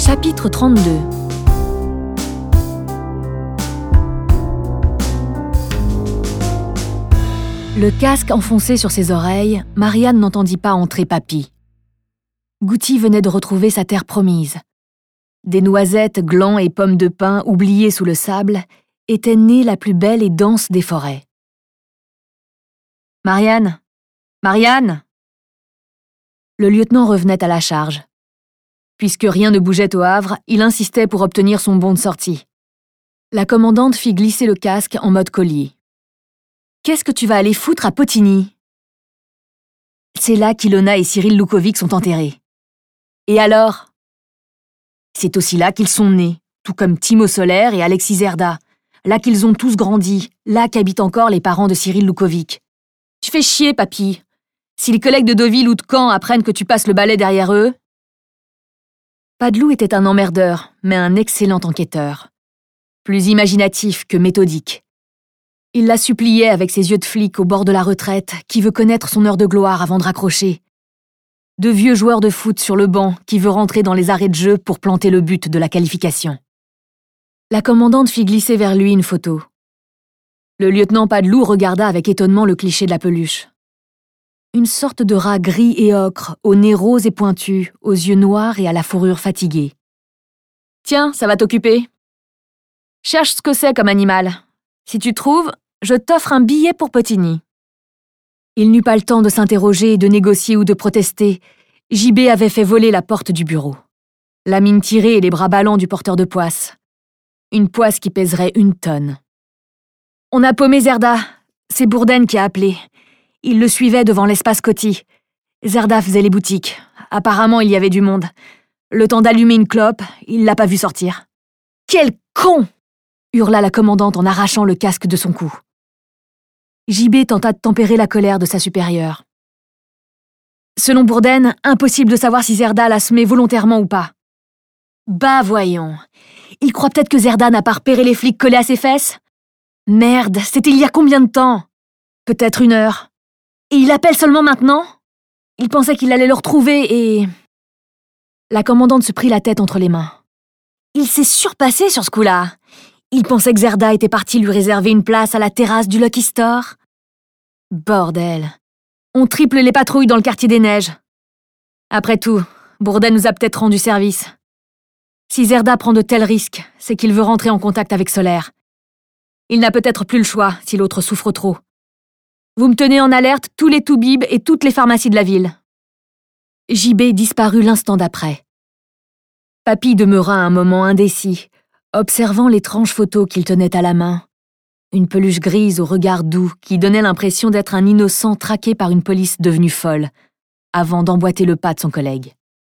Chapitre 32. Le casque enfoncé sur ses oreilles, Marianne n'entendit pas entrer Papy. Gouty venait de retrouver sa terre promise. Des noisettes, glands et pommes de pin oubliées sous le sable était née la plus belle et dense des forêts. « Marianne! Marianne !» Le lieutenant revenait à la charge. Puisque rien ne bougeait au Havre, il insistait pour obtenir son bon de sortie. La commandante fit glisser le casque en mode collier. « Qu'est-ce que tu vas aller foutre à Potigny ?» C'est là qu'Ilona et Cyril Loukovic sont enterrés. Et alors ? C'est aussi là qu'ils sont nés, tout comme Timo Soler et Alexis Zerda. Là qu'ils ont tous grandi, là qu'habitent encore les parents de Cyril Loukovic. Tu fais chier, Papy. Si les collègues de Deauville ou de Caen apprennent que tu passes le balai derrière eux... Padeloup était un emmerdeur, mais un excellent enquêteur. Plus imaginatif que méthodique. Il la suppliait avec ses yeux de flic au bord de la retraite, qui veut connaître son heure de gloire avant de raccrocher. De vieux joueurs de foot sur le banc qui veut rentrer dans les arrêts de jeu pour planter le but de la qualification. La commandante fit glisser vers lui une photo. Le lieutenant Padeloup regarda avec étonnement le cliché de la peluche. Une sorte de rat gris et ocre, au nez rose et pointu, aux yeux noirs et à la fourrure fatiguée. « Tiens, ça va t'occuper. Cherche ce que c'est comme animal. Si tu trouves, je t'offre un billet pour Potigny. » Il n'eut pas le temps de s'interroger, de négocier ou de protester. JB avait fait voler la porte du bureau. La mine tirée et les bras ballants du porteur de poisse. Une poisse qui pèserait 1 tonne. « On a paumé Zerda. C'est Bourdaine qui a appelé. Il le suivait devant l'espace Coty. Zerda faisait les boutiques. Apparemment, il y avait du monde. Le temps d'allumer une clope, il l'a pas vu sortir. « Quel con !» hurla la commandante en arrachant le casque de son cou. JB tenta de tempérer la colère de sa supérieure. Selon Bourdaine, impossible de savoir si Zerda l'a semé volontairement ou pas. Bah voyons. Il croit peut-être que Zerda n'a pas repéré les flics collés à ses fesses ? Merde, c'était il y a combien de temps ? Peut-être 1 heure. Et il appelle seulement maintenant ? Il pensait qu'il allait le retrouver et... La commandante se prit la tête entre les mains. Il s'est surpassé sur ce coup-là. Il pensait que Zerda était parti lui réserver une place à la terrasse du Lucky Store. Bordel. On triple les patrouilles dans le quartier des Neiges. Après tout, Bourdaine nous a peut-être rendu service. Si Zerda prend de tels risques, c'est qu'il veut rentrer en contact avec Solaire. Il n'a peut-être plus le choix si l'autre souffre trop. Vous me tenez en alerte tous les toubibs et toutes les pharmacies de la ville. JB disparut l'instant d'après. Papy demeura un moment indécis, observant l'étrange photo qu'il tenait à la main. Une peluche grise au regard doux qui donnait l'impression d'être un innocent traqué par une police devenue folle, avant d'emboîter le pas de son collègue.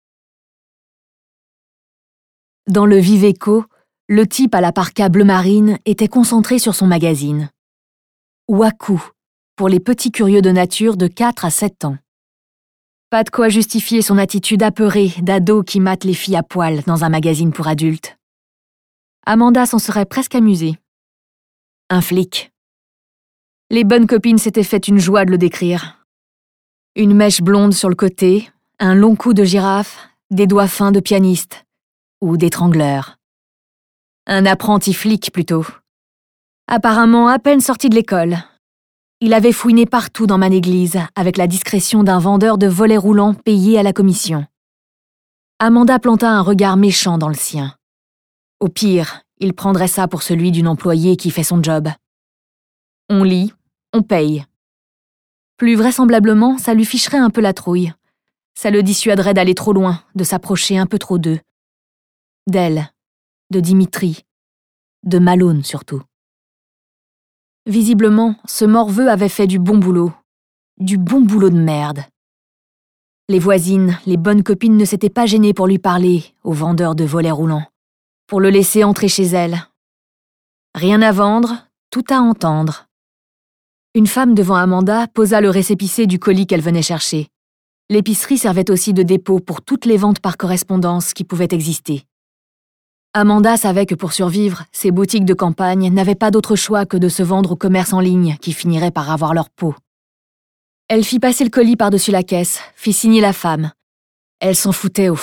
Dans le Viveco, le type à la parka bleu marine était concentré sur son magazine. Waku, pour les petits curieux de nature de 4 à 7 ans. Pas de quoi justifier son attitude apeurée d'ado qui mate les filles à poil dans un magazine pour adultes. Amanda s'en serait presque amusée. Un flic. Les bonnes copines s'étaient fait une joie de le décrire. Une mèche blonde sur le côté, un long cou de girafe, des doigts fins de pianiste. Ou d'étrangleur. Un apprenti flic, plutôt. Apparemment à peine sorti de l'école. Il avait fouiné partout dans Manéglise, avec la discrétion d'un vendeur de volets roulants payé à la commission. Amanda planta un regard méchant dans le sien. Au pire, il prendrait ça pour celui d'une employée qui fait son job. On lit, on paye. Plus vraisemblablement, ça lui ficherait un peu la trouille. Ça le dissuaderait d'aller trop loin, de s'approcher un peu trop d'eux. D'elle, de Dimitri, de Malone surtout. Visiblement, ce morveux avait fait du bon boulot de merde. Les voisines, les bonnes copines ne s'étaient pas gênées pour lui parler, au vendeur de volets roulants, pour le laisser entrer chez elle. Rien à vendre, tout à entendre. Une femme devant Amanda posa le récépissé du colis qu'elle venait chercher. L'épicerie servait aussi de dépôt pour toutes les ventes par correspondance qui pouvaient exister. Amanda savait que pour survivre, ces boutiques de campagne n'avaient pas d'autre choix que de se vendre au commerce en ligne qui finirait par avoir leur peau. Elle fit passer le colis par-dessus la caisse, fit signer la femme. Elle s'en foutait au fond.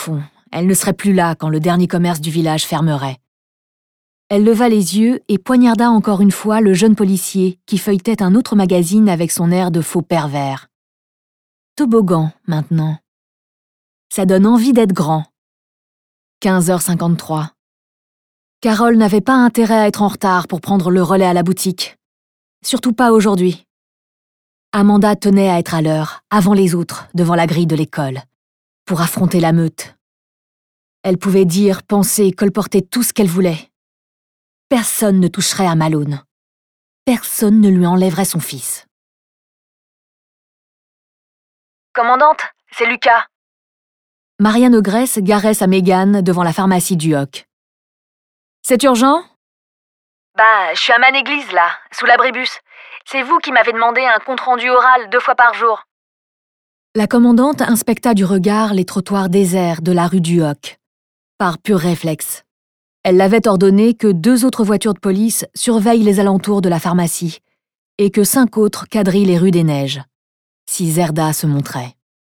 elle ne serait plus là quand le dernier commerce du village fermerait. Elle leva les yeux et poignarda encore une fois le jeune policier qui feuilletait un autre magazine avec son air de faux pervers. Toboggan, maintenant. Ça donne envie d'être grand. 15h53. Carole n'avait pas intérêt à être en retard pour prendre le relais à la boutique. Surtout pas aujourd'hui. Amanda tenait à être à l'heure, avant les autres, devant la grille de l'école, pour affronter la meute. Elle pouvait dire, penser, colporter tout ce qu'elle voulait. Personne ne toucherait à Malone. Personne ne lui enlèverait son fils. Commandante, c'est Lucas. Marianne Ogresse garait sa Mégane devant la pharmacie du Hoc. C'est urgent ? Je suis à Manéglise, là, sous l'abribus. C'est vous qui m'avez demandé un compte-rendu oral 2 fois par jour. La commandante inspecta du regard les trottoirs déserts de la rue du Hoc, par pur réflexe. Elle l'avait ordonné que 2 autres voitures de police surveillent les alentours de la pharmacie et que 5 autres quadrillent les rues des Neiges, si Zerda se montrait.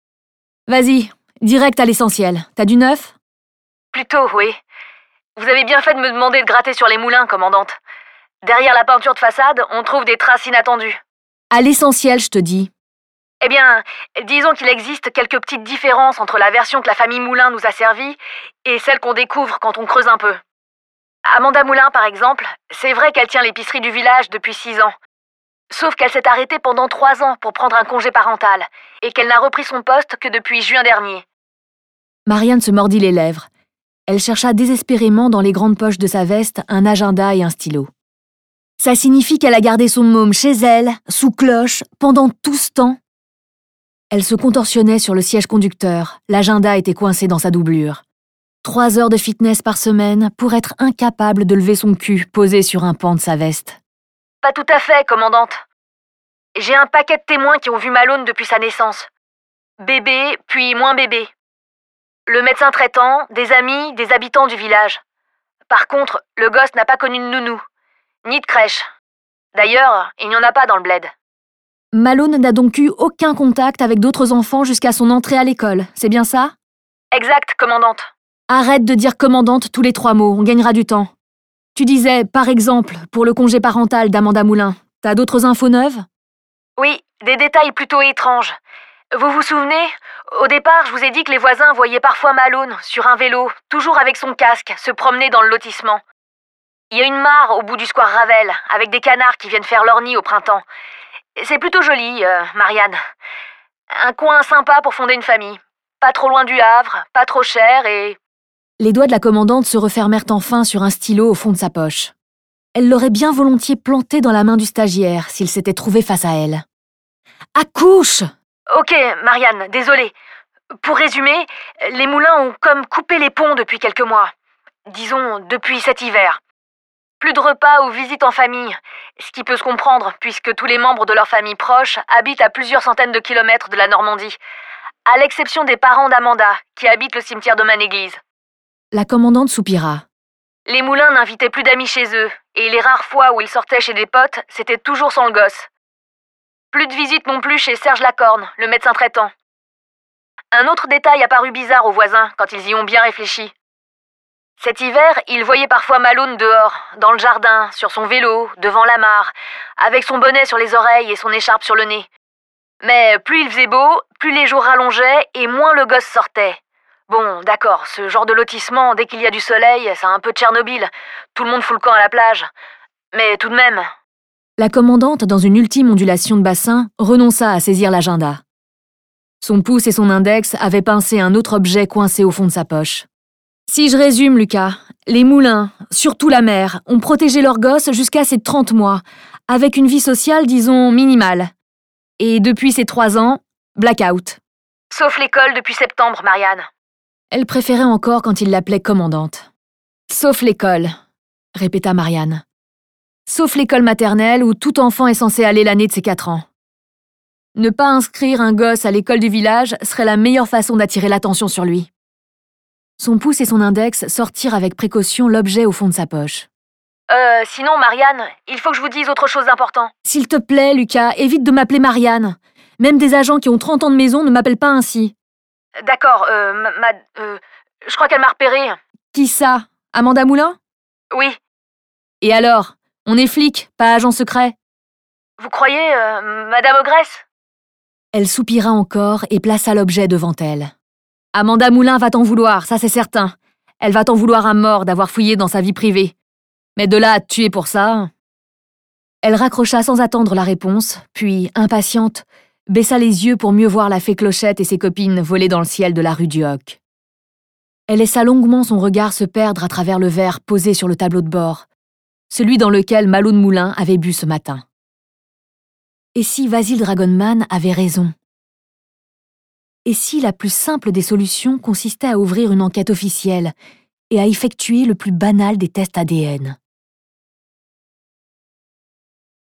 « Vas-y, direct à l'essentiel. T'as du neuf ?» Plutôt, oui. Vous avez bien fait de me demander de gratter sur les moulins, commandante. Derrière la peinture de façade, on trouve des traces inattendues. À l'essentiel, je te dis. Eh bien, disons qu'il existe quelques petites différences entre la version que la famille Moulin nous a servie et celle qu'on découvre quand on creuse un peu. Amanda Moulin, par exemple, c'est vrai qu'elle tient l'épicerie du village depuis 6 ans. Sauf qu'elle s'est arrêtée pendant 3 ans pour prendre un congé parental et qu'elle n'a repris son poste que depuis juin dernier. Marianne se mordit les lèvres. Elle chercha désespérément dans les grandes poches de sa veste un agenda et un stylo. Ça signifie qu'elle a gardé son môme chez elle, sous cloche, pendant tout ce temps. Elle se contorsionnait sur le siège conducteur. L'agenda était coincé dans sa doublure. 3 heures de fitness par semaine pour être incapable de lever son cul posé sur un pan de sa veste. Pas tout à fait, commandante. J'ai un paquet de témoins qui ont vu Malone depuis sa naissance. Bébé, puis moins bébé. Le médecin traitant, des amis, des habitants du village. Par contre, le gosse n'a pas connu de nounou, ni de crèche. D'ailleurs, il n'y en a pas dans le bled. Malone n'a donc eu aucun contact avec d'autres enfants jusqu'à son entrée à l'école, c'est bien ça ? Exact, commandante. Arrête de dire commandante tous les 3 mots, on gagnera du temps. Tu disais, par exemple, pour le congé parental d'Amanda Moulin, t'as d'autres infos neuves ? Oui, des détails plutôt étranges. Vous vous souvenez ? Au départ, je vous ai dit que les voisins voyaient parfois Malone, sur un vélo, toujours avec son casque, se promener dans le lotissement. Il y a une mare au bout du square Ravel, avec des canards qui viennent faire leur nid au printemps. C'est plutôt joli, Marianne. Un coin sympa pour fonder une famille. Pas trop loin du Havre, pas trop cher et... Les doigts de la commandante se refermèrent enfin sur un stylo au fond de sa poche. Elle l'aurait bien volontiers planté dans la main du stagiaire s'il s'était trouvé face à elle. « Accouche !» Ok, Marianne, désolée. Pour résumer, les moulins ont comme coupé les ponts depuis quelques mois. Disons, depuis cet hiver. Plus de repas ou visites en famille, ce qui peut se comprendre puisque tous les membres de leur famille proche habitent à plusieurs centaines de kilomètres de la Normandie, à l'exception des parents d'Amanda, qui habitent le cimetière de Manéglise. La commandante soupira. Les moulins n'invitaient plus d'amis chez eux, et les rares fois où ils sortaient chez des potes, c'était toujours sans le gosse. Plus de visites non plus chez Serge Lacorne, le médecin traitant. Un autre détail apparut bizarre aux voisins quand ils y ont bien réfléchi. Cet hiver, ils voyaient parfois Malone dehors, dans le jardin, sur son vélo, devant la mare, avec son bonnet sur les oreilles et son écharpe sur le nez. Mais plus il faisait beau, plus les jours rallongeaient et moins le gosse sortait. Bon, d'accord, ce genre de lotissement, dès qu'il y a du soleil, c'est un peu Tchernobyl. Tout le monde fout le camp à la plage. Mais tout de même... La commandante, dans une ultime ondulation de bassin, renonça à saisir l'agenda. Son pouce et son index avaient pincé un autre objet coincé au fond de sa poche. Si je résume, Lucas, les moulins, surtout la mère, ont protégé leurs gosses jusqu'à ses 30 mois, avec une vie sociale, disons, minimale. Et depuis ses 3 ans, blackout. Sauf l'école depuis septembre, Marianne. Elle préférait encore quand il l'appelait commandante. Sauf l'école, répéta Marianne. Sauf l'école maternelle où tout enfant est censé aller l'année de ses 4 ans. Ne pas inscrire un gosse à l'école du village serait la meilleure façon d'attirer l'attention sur lui. Son pouce et son index sortirent avec précaution l'objet au fond de sa poche. Sinon, Marianne, il faut que je vous dise autre chose d'important. S'il te plaît, Lucas, évite de m'appeler Marianne. Même des agents qui ont 30 ans de maison ne m'appellent pas ainsi. D'accord, Je crois qu'elle m'a repéré. Qui ça? Amanda Moulin? Oui. Et alors? On est flic, pas agent secret. Vous croyez, Madame Ogresse? Elle soupira encore et plaça l'objet devant elle. Amanda Moulin va t'en vouloir, ça c'est certain. Elle va t'en vouloir à mort d'avoir fouillé dans sa vie privée. Mais de là à te tuer pour ça... Elle raccrocha sans attendre la réponse, puis, impatiente, baissa les yeux pour mieux voir la fée Clochette et ses copines voler dans le ciel de la rue du Hoc. Elle laissa longuement son regard se perdre à travers le verre posé sur le tableau de bord, celui dans lequel Malone Moulin avait bu ce matin. Et si Vasil Dragonman avait raison? Et si la plus simple des solutions consistait à ouvrir une enquête officielle et à effectuer le plus banal des tests ADN?